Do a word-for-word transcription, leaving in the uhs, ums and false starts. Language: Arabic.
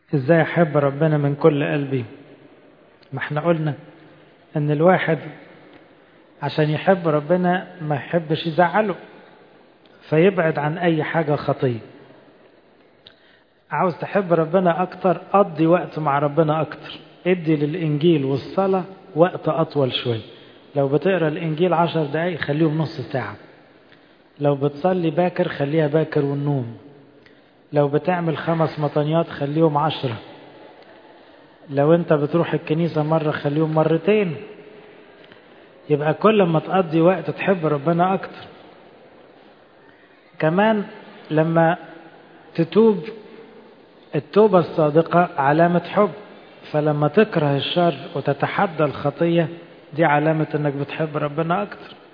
ازاي احب ربنا من كل قلبي؟ ما احنا قلنا ان الواحد عشان يحب ربنا ما يحبش يزعله، فيبعد عن اي حاجة خطية. عاوز تحب ربنا اكتر، قضي وقت مع ربنا اكتر، ادي للانجيل والصلاة وقت اطول شوي. لو بتقرأ الانجيل عشر دقايق خليهم نص ساعة، لو بتصلي باكر خليها باكر والنوم، لو بتعمل خمس مطنيات خليهم عشرة، لو انت بتروح الكنيسة مرة خليهم مرتين. يبقى كل ما تقضي وقت تحب ربنا اكتر. كمان لما تتوب، التوبة الصادقة علامة حب، فلما تكره الشر وتتحدى الخطية دي علامة انك بتحب ربنا اكتر.